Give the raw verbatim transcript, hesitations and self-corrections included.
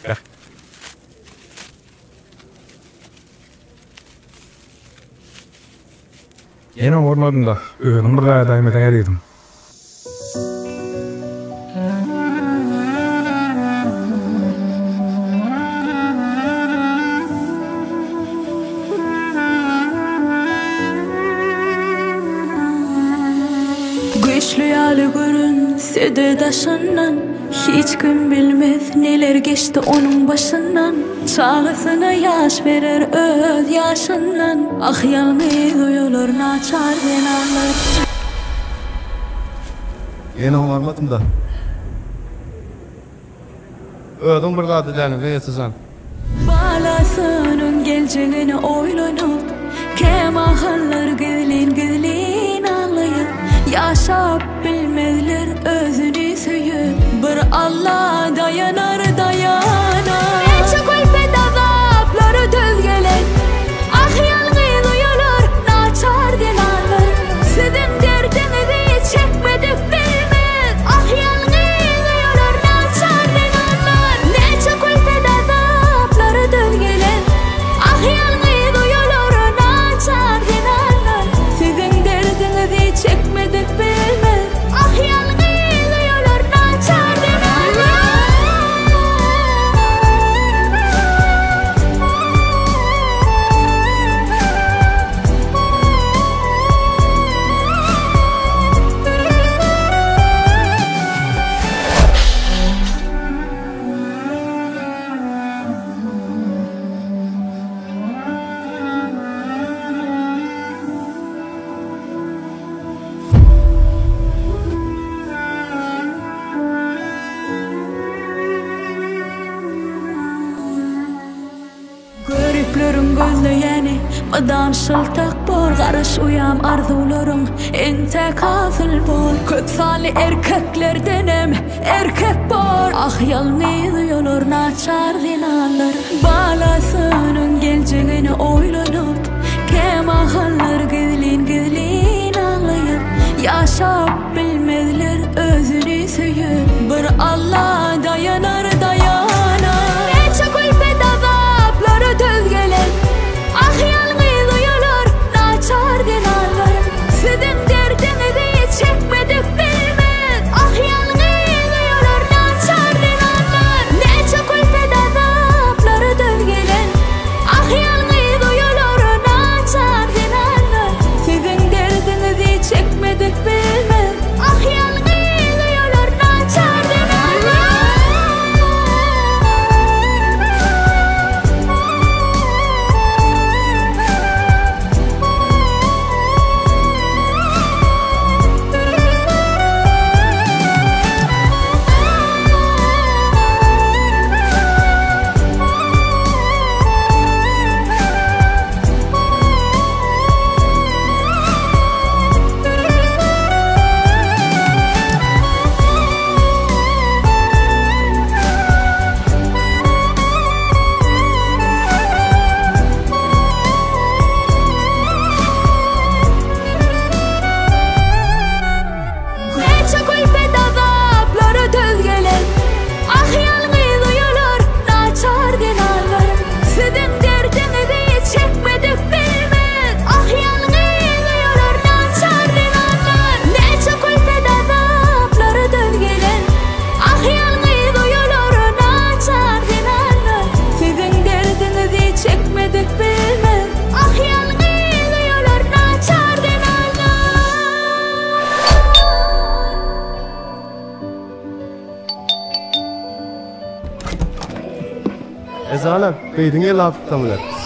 etmek. Yine ormanında öğünüm bir daimeden eriydim. Güçlü yalı görünse de daşından, hiç kim bilmez neler geçti onun başından. Çağısına yaş verir öz yaşından, ah yalnız duyulur naçar denarlar. Yine varmadım da. Ödüm bir gadı deni ve sızan. Balasının geleceğini oylanıp, kemahallar gizlin gizlin ağlayıp, yaşap bilmezler özünü söyüp, bir Allah dayanar dayanar. Neçe kulpet azapları düz gelen, ah yalnız duyulur naçar denarlar. Sizin derdinizi çekmedik bilmez, ah yalnız duyulur naçar denarlar. Neçe kulpet azapları düz gelen, ah yalnız duyulur naçar denarlar. Sizin derdinizi çekmedik bilmez, ah yalnız duyulur naçar denarlar. Görüklerin gözleyeni madan şıltak bor, garış uyam arzularım ente kazıl bor. Köksali erkeklerdenem erkek bor, ah yalnız duyulur naçar zinanlar. Balasının geleceğini oylanıp, kemahallar gizlin gizlin ağlayıp, yaşap bilmezler özünü söyüp, bir Allah dayanar dayanar. Neçe kulpet azapları düz gelen, ah yalnız duyulur naçar denarlar. Sizin derdinizi çekmedik bilmez, ah yalnız duyulur naçar denarlar. Neçe kulpet azapları düz gelen, ah yalnız duyulur naçar denarlar. Sizin derdinizi çekmedik bilmez, ah yalnız duyulur naçar denarlar. Neçe kulpet azapları düz gelen, ah yalnız duyulur naçar denarlar. Sizin derdinizi çekmedik bilmez, ah yalnız duyulur naçar denarlar. Neçe kulpet azapları düz gelen, ah yalnız duyulur naçar denarlar. Sizin derdinizi çekmedik bilmez, ah yalnız duyulur naçar denarlar. Ezalan, beydin el aptamlar.